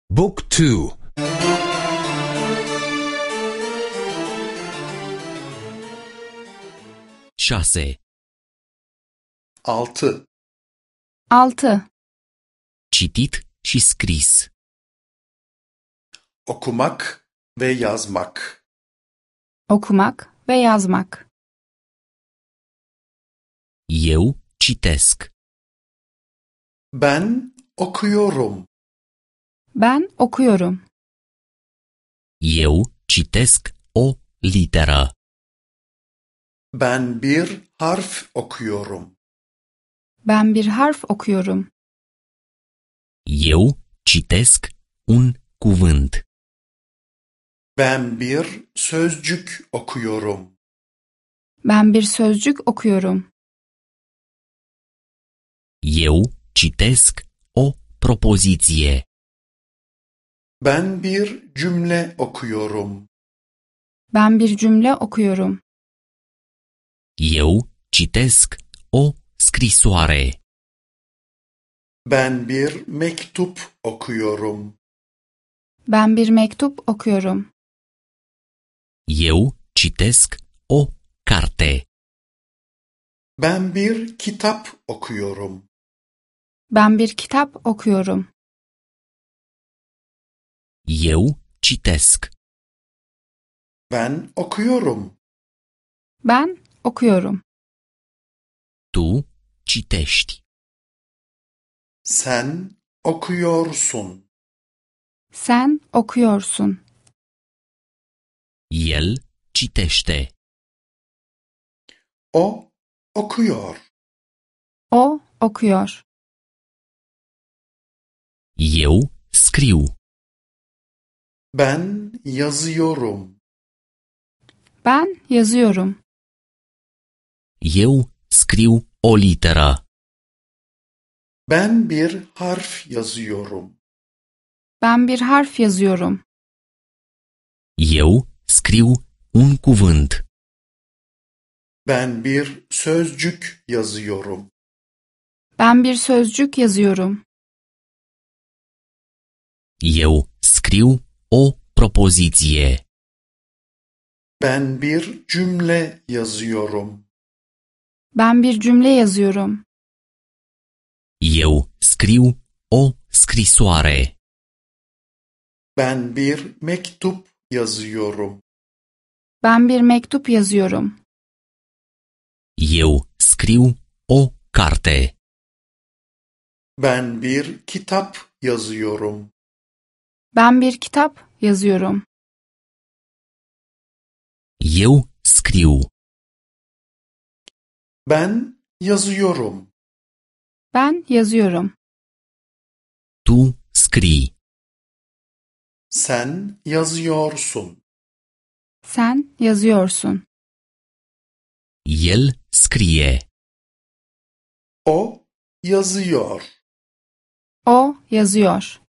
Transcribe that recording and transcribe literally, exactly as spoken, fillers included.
Book two. șase, Altı. Altı. citit și scris. Okumak ve yazmak. Okumak ve yazmak. Eu citesc. Ben okuyorum. Ben okuyorum. Eu citesc o literă. Ben bir harf okuyorum. Ben bir harf okuyorum. Eu citesc un cuvânt. Ben bir sözcük okuyorum. Ben bir sözcük okuyorum. Eu citesc o propoziție. Ben bir cümle okuyorum. Ben bir cümle okuyorum. Eu citesc o scrisoare. Ben bir mektup okuyorum. Ben bir mektup okuyorum. Eu citesc o carte. Ben bir kitap okuyorum. Ben bir kitap okuyorum. Eu citesc. Ben okuyorum. Ben okuyorum. Tu citești. Sen okuyorsun. Sen okuyorsun. El citește. O okuyor. O okuyor. Eu scriu. Ben yazıyorum. Ben yazıyorum. Eu scriu o literă. Ben bir harf yazıyorum. Ben bir harf yazıyorum. Eu scriu un cuvânt. Ben bir sözcük yazıyorum. Ben bir sözcük yazıyorum. Eu scriu o propoziție. Ben bir cümle yazıyorum. Ben bir cümle yazıyorum. Eu scriu o scrisoare. Ben bir mektup yazıyorum. Ben bir mektup yazıyorum. Eu scriu o carte. Ben bir kitap yazıyorum. Ben bir kitap yazıyorum. Eu scriu. Ben yazıyorum. Ben yazıyorum. Tu scrii. Sen yazıyorsun. Sen yazıyorsun. El scrie. O yazıyor. O yazıyor.